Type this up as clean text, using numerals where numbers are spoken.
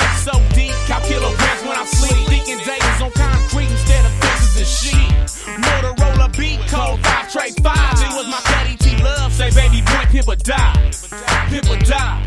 get so deep, count kilograms when I sleep. Thinking days on concrete instead of fences and sheep. Motorola beat code 5 Trey 5. It was my daddy T Love say, baby boy, pimp or die. Pimp or die.